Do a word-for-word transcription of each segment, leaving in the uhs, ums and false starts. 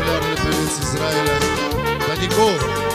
популярный певец Израиля Данико.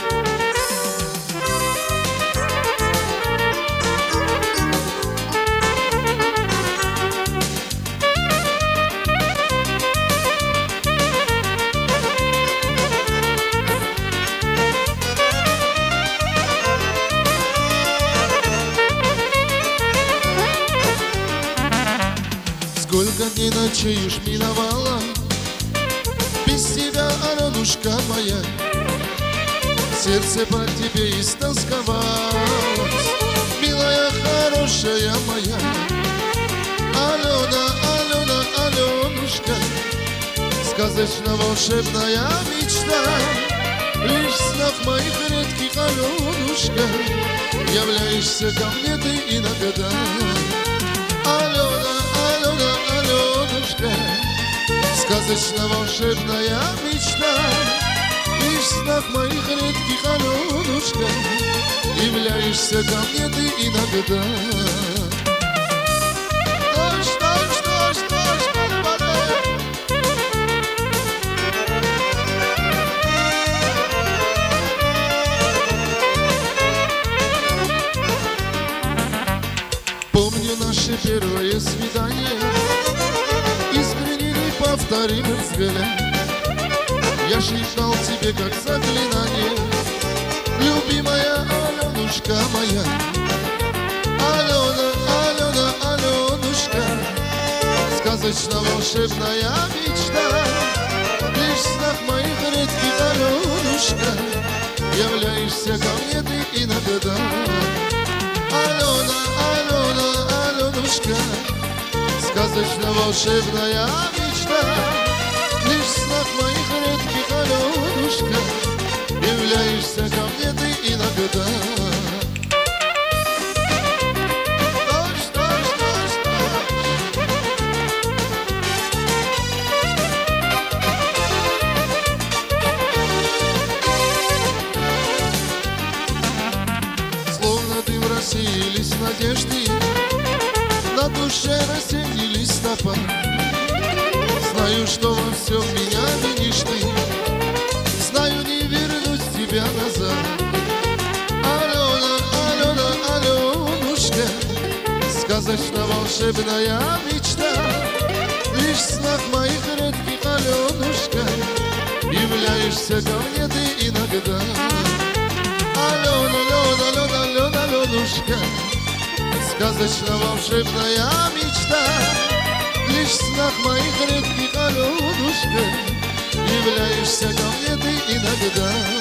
Сколько дней ночей уж миновало, без тебя, Аленушка моя, сердце по тебе истосковалось, милая, хорошая моя. Алена, Алена, Аленушка, сказочно-волшебная мечта, лишь в снах моих редких, Аленушка, являешься ко мне ты иногда. Алена, Алена, Аленушка, сказочно-волшебная мечта, лишь в снах моих редких, Аленушка, являешься ко мне ты иногда. Дождь, дождь, дождь, дождь, вода. Помню наше первое свидание, искренне неповторимый взгляд. Я шептал тебе как заклинание, любимая Аленушка моя. Алена, Алена, Аленушка, сказочно-волшебная мечта, лишь в снах моих редких, Аленушка, являешься ко мне ты иногда. Алена, Алена, Аленушка, сказочно-волшебная мечта, лишь в снах моих редких, Аленушка, являешься ко мне ты иногда. Дождь, дождь, дождь, дождь. Словно дым рассеялись надежды, на душе осенний листопад. Знаю, что во всем меня винишь ты, знаю, не вернусь тебя назад. Алена, Алена, Аленушка, сказочно-волшебная мечта, лишь в снах моих редких, Аленушка, являешься ко мне ты иногда. Алена, Алена, Алена, Алена, Аленушка, сказочно-волшебная мечта, лишь в снах моих редких, Аленушка, являешься ко мне ты иногда.